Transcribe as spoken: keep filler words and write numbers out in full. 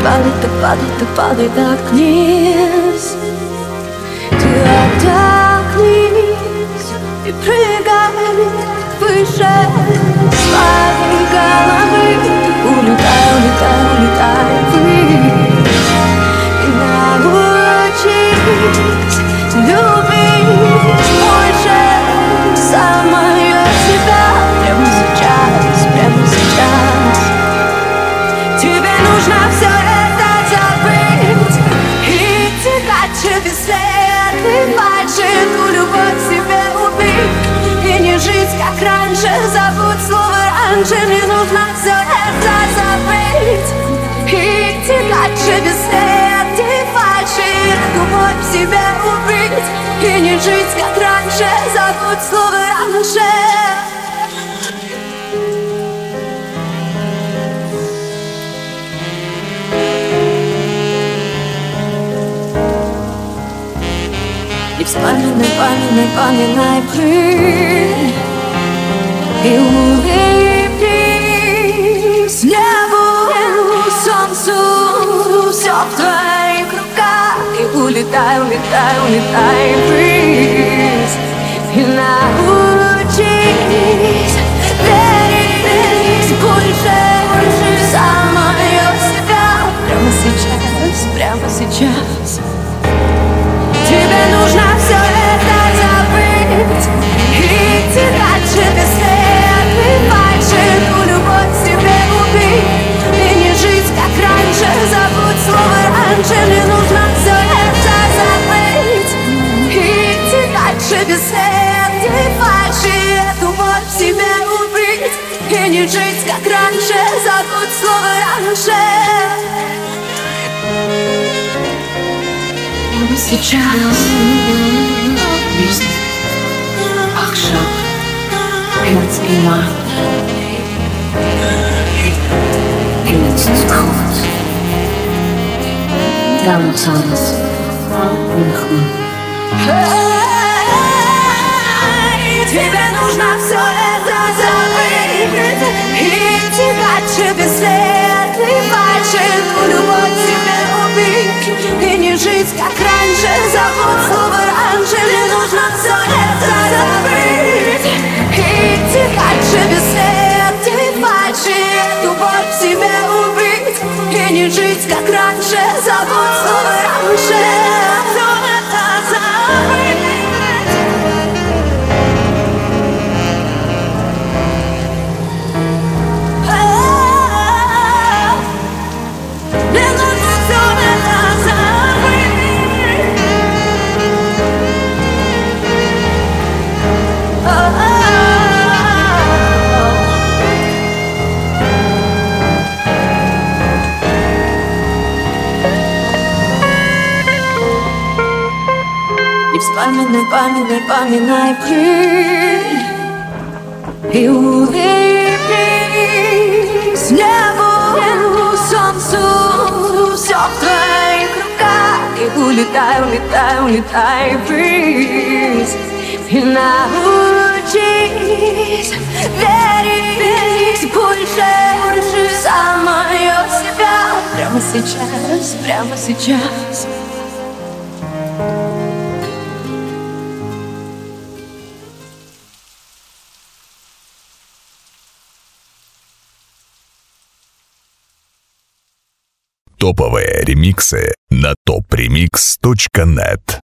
падай, так падай, так падай, так вниз. Ты отдохнись и прыгай выше своей головы. Улетай, улетай, улетай ввысь и научись любить больше самое себя. Прямо сейчас, прямо сейчас. Тебе нужно все это забыть и тягать через этой фальши, ту любовь себе убить и не жить как раньше. Забудь слово раньше, не нужно все это забыть и тягать через этой фальши, любовь себе убить и не жить как раньше. Забудь слово раньше. И вспоминай, поминай, поминай пыль и улыбнись небу, солнцу. Все в твоих руках. И улетай, улетай, улетай ввысь и научись верить больше, больше в самое себя. Прямо сейчас, прямо сейчас. Тебе нужно все это забыть и тягать через этой фальши, ту любовь себе убить и не жить как раньше. Забудь слово раньше, не нужно все это забыть и тягать через этой фальши, любовь себе убить и не жить как раньше. Забудь слово раньше. Сейчас biz akşam hayat iman hayat kavut damlasanız unutma. Тебе нужно все это забыть и тягать через этой фальши, ту любовь себе убить и не жить как раньше. Забудь слово раньше, не нужно все это забыть и тягать через этой фальши, любовь себе убить и не жить как раньше. Забудь слово раньше, все это забыть. Вспоминай, поминай, поминай пыль и улыбнись небу, солнцу. Все в твоих руках. И улетай, улетай, улетай ввысь и научись верить больше, больше в самое себя. Прямо сейчас, прямо сейчас. Топовые ремиксы на топ ремикс точка нет.